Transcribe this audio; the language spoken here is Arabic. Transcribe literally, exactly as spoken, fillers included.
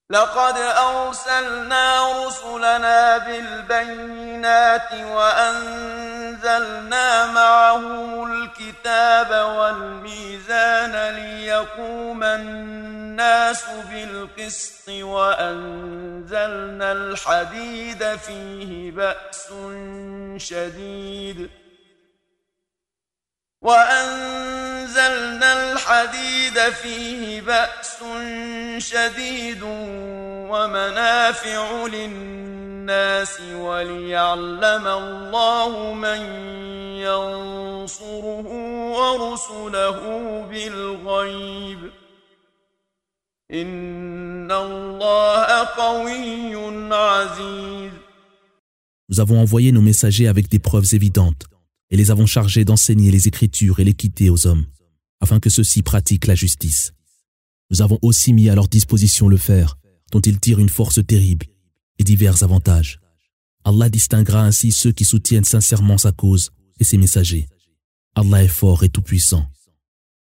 لقد أرسلنا رسلنا بالبينات وأنزلنا معهم الكتاب والميزان ليقوم الناس بالقسط وأنزلنا الحديد فيه بأس شديد وأنزلنا الحديد فيه بأس شديد ومنافع للناس وليعلم الله من ينصره ورسله بالغيب إن الله قوي عزيز. Nous avons envoyé nos messagers avec des preuves évidentes et les avons chargés d'enseigner les Écritures et l'équité aux hommes, afin que ceux-ci pratiquent la justice. Nous avons aussi mis à leur disposition le fer, dont ils tirent une force terrible, et divers avantages. Allah distinguera ainsi ceux qui soutiennent sincèrement sa cause et ses messagers. Allah est fort et tout-puissant.